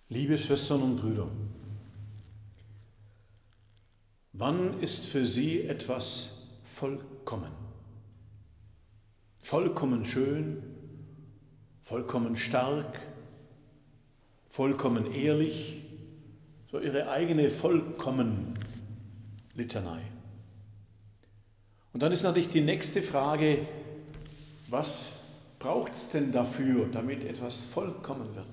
Liebe Schwestern und Brüder, wann ist für Sie etwas vollkommen? Vollkommen schön, vollkommen stark, vollkommen ehrlich, so Ihre eigene Vollkommen-Litanei. Und dann ist natürlich die nächste Frage, was braucht es denn dafür, damit etwas vollkommen wird?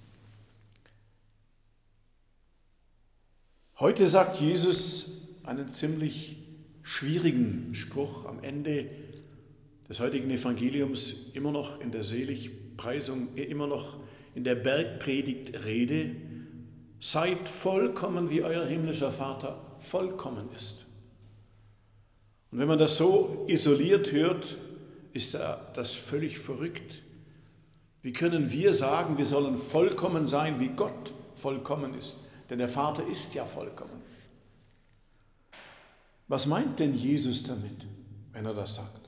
Heute sagt Jesus einen ziemlich schwierigen Spruch am Ende des heutigen Evangeliums, immer noch in der Seligpreisung, immer noch in der Bergpredigtrede: Seid vollkommen, wie euer himmlischer Vater vollkommen ist. Und wenn man das so isoliert hört, ist das völlig verrückt. Wie können wir sagen, wir sollen vollkommen sein, wie Gott vollkommen ist? Denn der Vater ist ja vollkommen. Was meint denn Jesus damit, wenn er das sagt?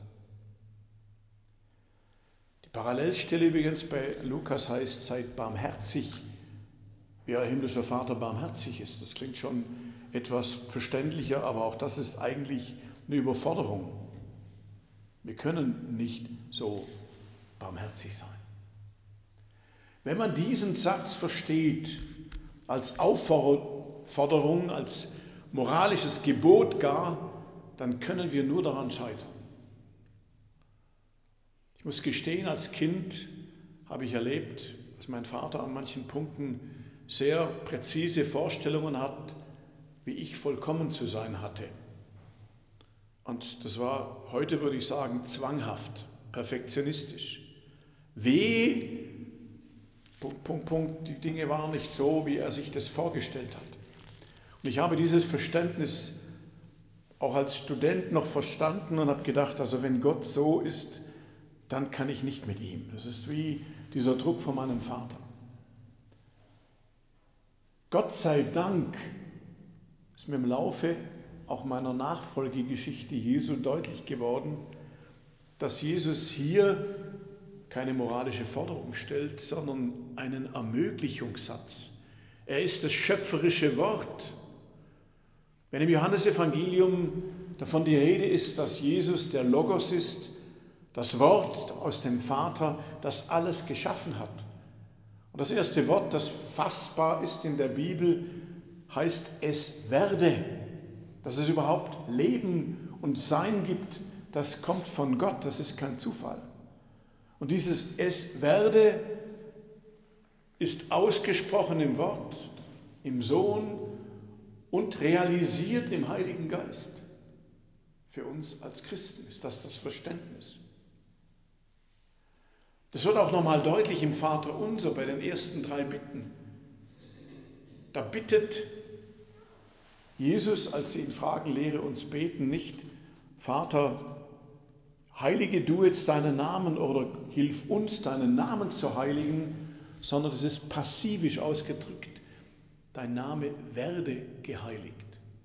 Die Parallelstelle übrigens bei Lukas heißt: Seid barmherzig, wie euer himmlischer Vater barmherzig ist. Das klingt schon etwas verständlicher, aber auch das ist eigentlich eine Überforderung. Wir können nicht so barmherzig sein. Wenn man diesen Satz versteht als Aufforderung, als moralisches Gebot gar, dann können wir nur daran scheitern. Ich muss gestehen, als Kind habe ich erlebt, dass mein Vater an manchen Punkten sehr präzise Vorstellungen hat, wie ich vollkommen zu sein hatte. Und das war, heute würde ich sagen, zwanghaft, perfektionistisch. Die Dinge waren nicht so, wie er sich das vorgestellt hat. Und ich habe dieses Verständnis auch als Student noch verstanden und habe gedacht, also wenn Gott so ist, dann kann ich nicht mit ihm. Das ist wie dieser Druck von meinem Vater. Gott sei Dank ist mir im Laufe auch meiner Nachfolgegeschichte Jesu deutlich geworden, dass Jesus hier keine moralische Forderung stellt, sondern einen Ermöglichungssatz. Er ist das schöpferische Wort. Wenn im Johannesevangelium davon die Rede ist, dass Jesus der Logos ist, das Wort aus dem Vater, das alles geschaffen hat. Und das erste Wort, das fassbar ist in der Bibel, heißt es werde. Dass es überhaupt Leben und Sein gibt, das kommt von Gott, das ist kein Zufall. Und dieses es werde ist ausgesprochen im Wort, im Sohn und realisiert im Heiligen Geist. Für uns als Christen ist das Verständnis. Das wird auch nochmal deutlich im Vater Unser bei den ersten 3 Bitten. Da bittet Jesus, als sie ihn fragen, lehre uns beten, nicht: Vater, heilige du jetzt deinen Namen oder hilf uns, deinen Namen zu heiligen, sondern es ist passivisch ausgedrückt: Dein Name werde geheiligt.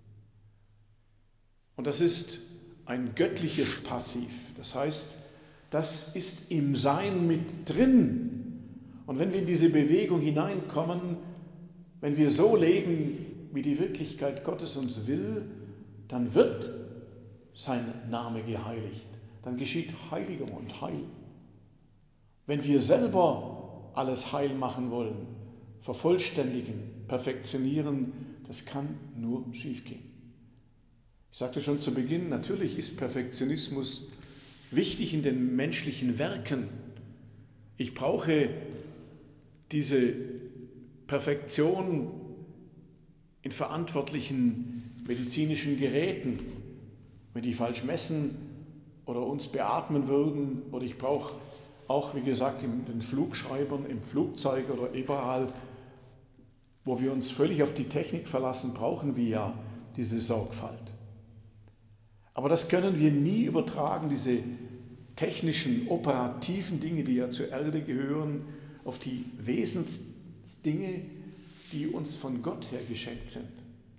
Und das ist ein göttliches Passiv. Das heißt, das ist im Sein mit drin. Und wenn wir in diese Bewegung hineinkommen, wenn wir so leben, wie die Wirklichkeit Gottes uns will, dann wird sein Name geheiligt. Dann geschieht Heiligung und Heil. Wenn wir selber alles heil machen wollen, vervollständigen, perfektionieren, das kann nur schiefgehen. Ich sagte schon zu Beginn, natürlich ist Perfektionismus wichtig in den menschlichen Werken. Ich brauche diese Perfektion in verantwortlichen medizinischen Geräten, wenn die falsch messen oder uns beatmen würden. Oder ich brauche auch, wie gesagt, in den Flugschreibern, im Flugzeug oder überall, wo wir uns völlig auf die Technik verlassen, brauchen wir ja diese Sorgfalt. Aber das können wir nie übertragen, diese technischen, operativen Dinge, die ja zur Erde gehören, auf die Wesensdinge, die uns von Gott her geschenkt sind.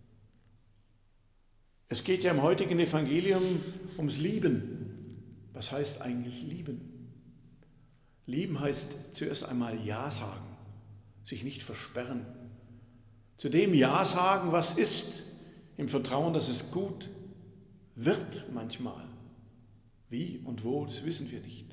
Es geht ja im heutigen Evangelium ums Lieben. Was heißt eigentlich lieben? Lieben heißt zuerst einmal Ja sagen. sich nicht versperren, zu dem Ja sagen, was ist, im Vertrauen, dass es gut wird manchmal. Wie und wo, das wissen wir nicht.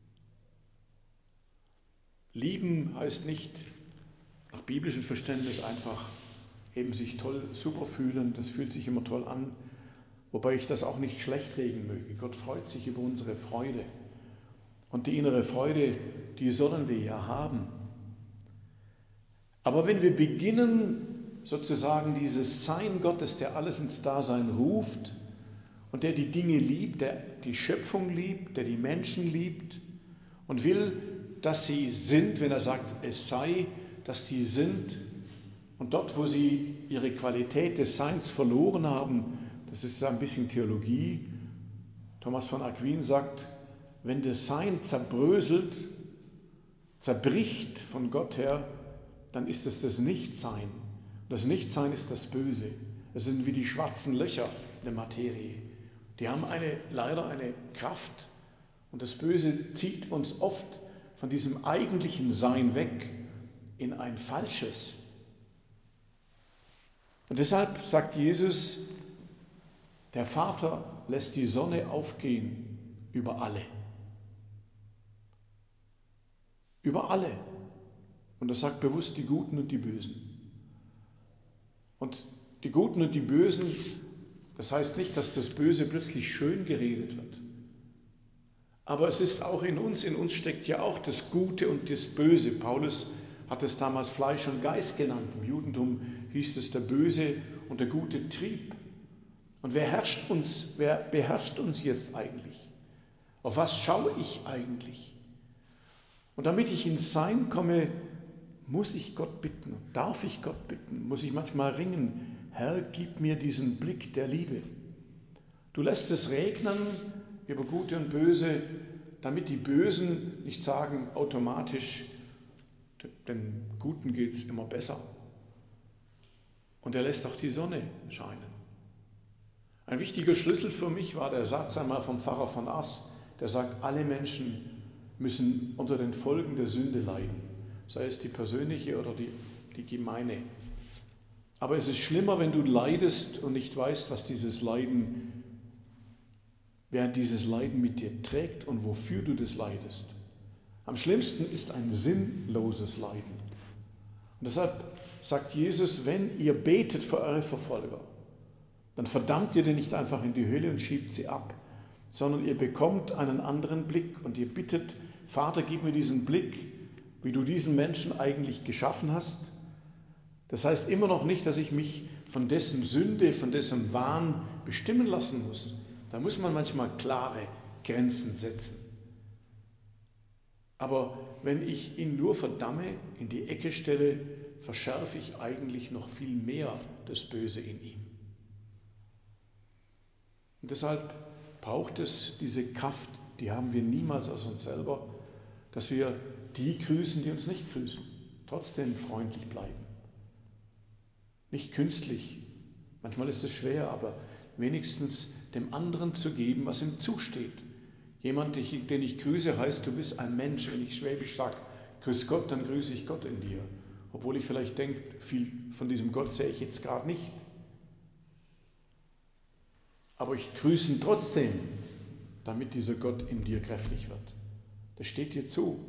Lieben heißt nicht nach biblischem Verständnis einfach eben sich toll, super fühlen, das fühlt sich immer toll an, wobei ich das auch nicht schlecht reden möge. Gott freut sich über unsere Freude und die innere Freude, die sollen wir ja haben. Aber wenn wir beginnen, sozusagen dieses Sein Gottes, der alles ins Dasein ruft und der die Dinge liebt, der die Schöpfung liebt, der die Menschen liebt und will, dass sie sind, wenn er sagt, es sei, dass die sind. Und dort, wo sie ihre Qualität des Seins verloren haben, das ist ein bisschen Theologie. Thomas von Aquin sagt, wenn das Sein zerbröselt, zerbricht von Gott her, dann ist es das Nichtsein. Das Nichtsein ist das Böse. Es sind wie die schwarzen Löcher in der Materie. Die haben leider eine Kraft. Und das Böse zieht uns oft von diesem eigentlichen Sein weg in ein falsches. Und deshalb sagt Jesus, der Vater lässt die Sonne aufgehen über alle. Über alle. Und er sagt bewusst die Guten und die Bösen. Und die Guten und die Bösen, das heißt nicht, dass das Böse plötzlich schön geredet wird. Aber es ist auch in uns steckt ja auch das Gute und das Böse. Paulus hat es damals Fleisch und Geist genannt. Im Judentum hieß es der böse und der gute Trieb. Und wer beherrscht uns jetzt eigentlich? Auf was schaue ich eigentlich? Und damit ich ins Sein komme, muss ich Gott bitten, darf ich Gott bitten, muss ich manchmal ringen, Herr, gib mir diesen Blick der Liebe. Du lässt es regnen über Gute und Böse, damit die Bösen nicht sagen automatisch, den Guten geht es immer besser. Und er lässt auch die Sonne scheinen. Ein wichtiger Schlüssel für mich war der Satz einmal vom Pfarrer von Ass, der sagt, alle Menschen müssen unter den Folgen der Sünde leiden, sei es die persönliche oder die gemeine. Aber es ist schlimmer, wenn du leidest und nicht weißt, wer dieses Leiden mit dir trägt und wofür du das leidest. Am schlimmsten ist ein sinnloses Leiden. Und deshalb sagt Jesus, wenn ihr betet für eure Verfolger, dann verdammt ihr die nicht einfach in die Hölle und schiebt sie ab, sondern ihr bekommt einen anderen Blick und ihr bittet, Vater, gib mir diesen Blick, wie du diesen Menschen eigentlich geschaffen hast. Das heißt immer noch nicht, dass ich mich von dessen Sünde, von dessen Wahn bestimmen lassen muss. Da muss man manchmal klare Grenzen setzen. Aber wenn ich ihn nur verdamme, in die Ecke stelle, verschärfe ich eigentlich noch viel mehr das Böse in ihm. Und deshalb braucht es diese Kraft, die haben wir niemals aus uns selber, dass wir die grüßen, die uns nicht grüßen, trotzdem freundlich bleiben. Nicht künstlich, manchmal ist es schwer, aber wenigstens dem anderen zu geben, was ihm zusteht. Jemand, den ich grüße, heißt, du bist ein Mensch. Wenn ich Schwäbisch sage, grüß Gott, dann grüße ich Gott in dir. Obwohl ich vielleicht denke, viel von diesem Gott sehe ich jetzt gerade nicht. Aber ich grüße ihn trotzdem, damit dieser Gott in dir kräftig wird. Das steht dir zu.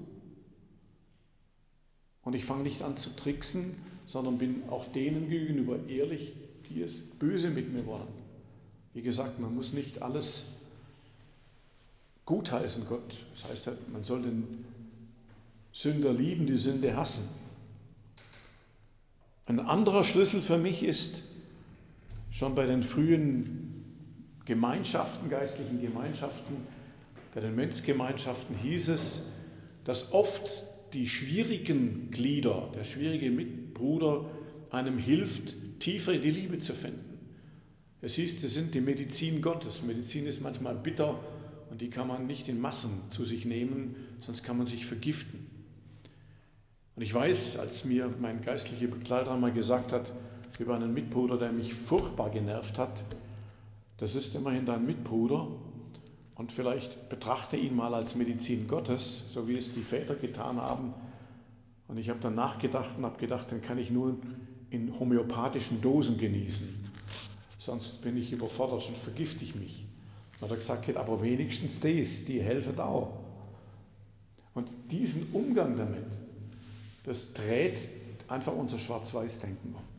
Und ich fange nicht an zu tricksen, sondern bin auch denen gegenüber ehrlich, die es böse mit mir wollen. Wie gesagt, man muss nicht alles gutheißen, Gott. Das heißt, man soll den Sünder lieben, die Sünde hassen. Ein anderer Schlüssel für mich ist, schon bei den frühen Gemeinschaften, geistlichen Gemeinschaften, bei den Mönchsgemeinschaften hieß es, dass oft die schwierigen Glieder, der schwierige Mitbruder einem hilft, tiefer in die Liebe zu finden. Es hieß, das sind die Medizin Gottes. Medizin ist manchmal bitter und die kann man nicht in Massen zu sich nehmen, sonst kann man sich vergiften. Und ich weiß, als mir mein geistlicher Begleiter einmal gesagt hat, über einen Mitbruder, der mich furchtbar genervt hat, das ist immerhin dein Mitbruder und vielleicht betrachte ihn mal als Medizin Gottes, so wie es die Väter getan haben. Und ich habe dann nachgedacht und habe gedacht, den kann ich nur in homöopathischen Dosen genießen. Sonst bin ich überfordert und vergifte ich mich. Und hat er gesagt, aber wenigstens das, die helfen auch. Und diesen Umgang damit, das dreht einfach unser Schwarz-Weiß-Denken um.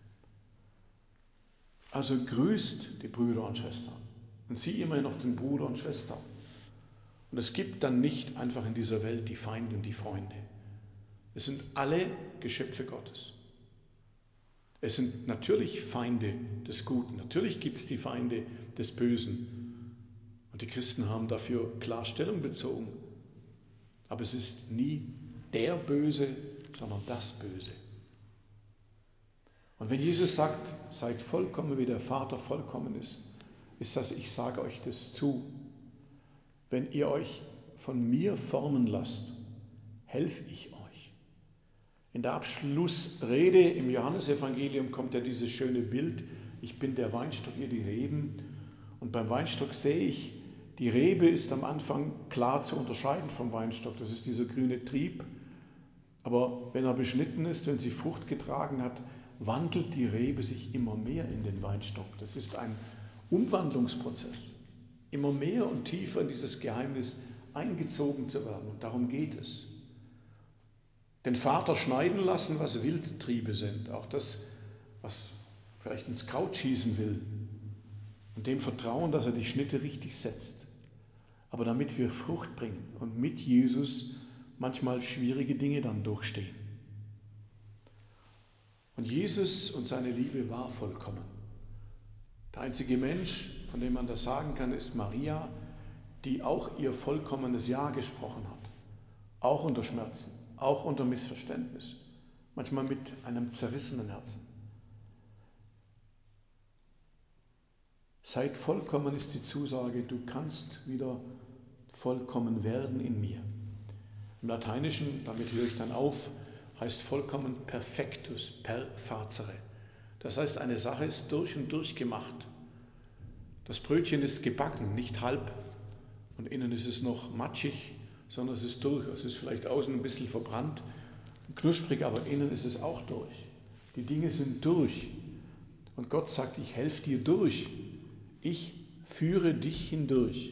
Also grüßt die Brüder und Schwestern und sieh immer noch den Bruder und Schwester. Und es gibt dann nicht einfach in dieser Welt die Feinde und die Freunde. Es sind alle Geschöpfe Gottes. Es sind natürlich Feinde des Guten. Natürlich gibt es die Feinde des Bösen. Und die Christen haben dafür klar Stellung bezogen. Aber es ist nie der Böse, sondern das Böse. Und wenn Jesus sagt, seid vollkommen, wie der Vater vollkommen ist das, ich sage euch das zu. Wenn ihr euch von mir formen lasst, helfe ich euch. In der Abschlussrede im Johannesevangelium kommt ja dieses schöne Bild, ich bin der Weinstock, ihr die Reben. Und beim Weinstock sehe ich, die Rebe ist am Anfang klar zu unterscheiden vom Weinstock. Das ist dieser grüne Trieb. Aber wenn er beschnitten ist, wenn sie Frucht getragen hat, wandelt die Rebe sich immer mehr in den Weinstock. Das ist ein Umwandlungsprozess. Immer mehr und tiefer in dieses Geheimnis eingezogen zu werden. Und darum geht es. Den Vater schneiden lassen, was Wildtriebe sind. Auch das, was vielleicht ins Kraut schießen will. Und dem vertrauen, dass er die Schnitte richtig setzt. Aber damit wir Frucht bringen und mit Jesus manchmal schwierige Dinge dann durchstehen. Und Jesus und seine Liebe war vollkommen. Der einzige Mensch, von dem man das sagen kann, ist Maria, die auch ihr vollkommenes Ja gesprochen hat. Auch unter Schmerzen, auch unter Missverständnis, manchmal mit einem zerrissenen Herzen. Seid vollkommen ist die Zusage, du kannst wieder vollkommen werden in mir. Im Lateinischen, damit höre ich dann auf, heißt vollkommen perfectus, per facere. Das heißt, eine Sache ist durch und durch gemacht. Das Brötchen ist gebacken, nicht halb. Und innen ist es noch matschig, sondern es ist durch. Es ist vielleicht außen ein bisschen verbrannt, knusprig, aber innen ist es auch durch. Die Dinge sind durch. Und Gott sagt, ich helfe dir durch. Ich führe dich hindurch.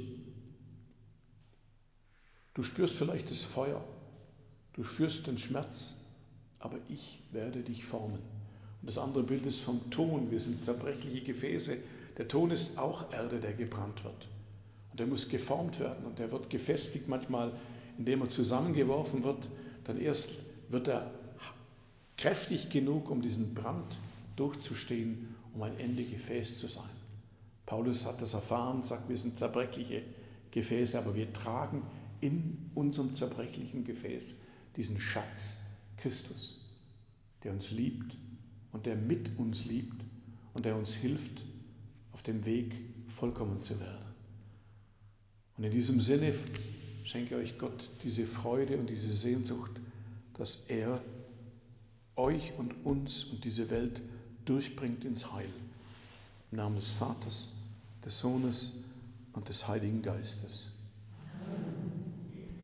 Du spürst vielleicht das Feuer, du spürst den Schmerz, aber ich werde dich formen. Und das andere Bild ist vom Ton. Wir sind zerbrechliche Gefäße. Der Ton ist auch Erde, der gebrannt wird. Und der muss geformt werden und der wird gefestigt manchmal, indem er zusammengeworfen wird. Dann erst wird er kräftig genug, um diesen Brand durchzustehen, um ein Ende Gefäß zu sein. Paulus hat das erfahren, sagt, wir sind zerbrechliche Gefäße, aber wir tragen in unserem zerbrechlichen Gefäß diesen Schatz Christus, der uns liebt und der mit uns liebt und der uns hilft, auf dem Weg vollkommen zu werden. Und in diesem Sinne schenke euch Gott diese Freude und diese Sehnsucht, dass er euch und uns und diese Welt durchbringt ins Heil. Im Namen des Vaters, des Sohnes und des Heiligen Geistes.